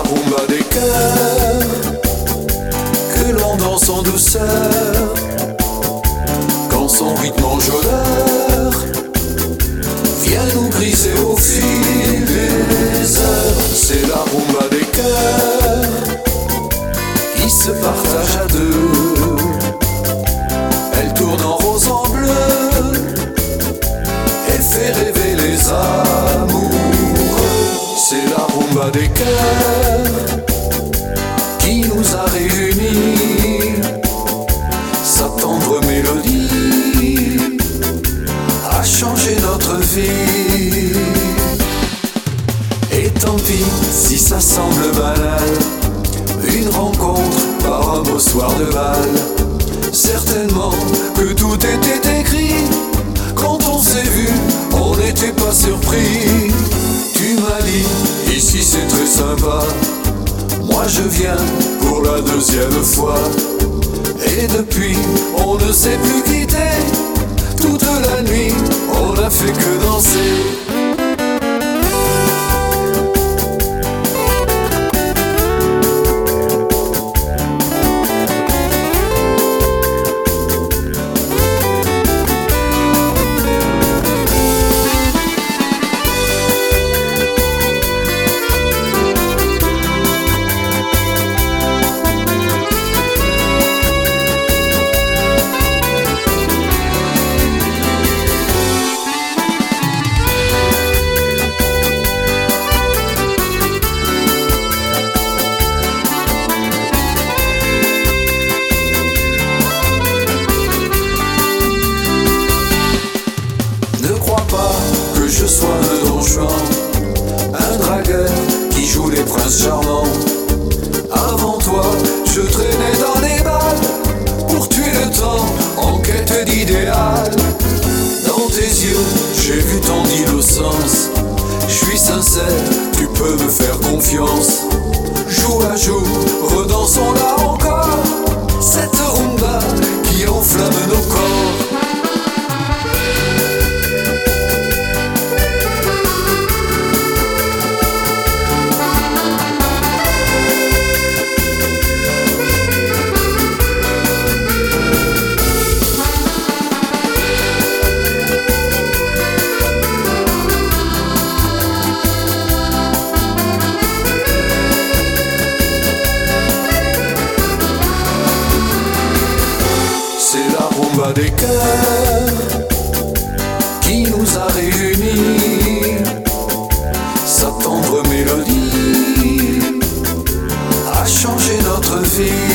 rumba des cœurs que l'on danse en douceur quand son rythme enjôleur vient nous briser au fil des heures. C'est la rumba des cœurs qui se partage à deux. Elle tourne en rose, en bleu, elle fait rêver les amoureux. C'est la rumba des cœurs qui nous a réunis. Sa tendre mélodie a changé notre vie. Et tant pis si ça semble banal, une rencontre par un beau soir de bal. Certainement que tout était écrit. Quand on s'est vu, on n'était pas surpris. Tu m'as dit, ici c'est très sympa. Moi je viens pour la deuxième fois. Et depuis, on ne s'est plus quitté. Toute la nuit, on n'a fait que danser. Que je sois un Don Juan, un dragueur qui joue les princes charmants. Avant toi, je traînais dans les balles pour tuer le temps en quête d'idéal. Dans tes yeux, j'ai vu tant d'innocence. Je suis sincère, tu peux me faire confiance. Jour à jour, redansons là encore cette rumba qui enflamme nos corps. Des cœurs qui nous a réunis. Sa tendre mélodie a changé notre vie.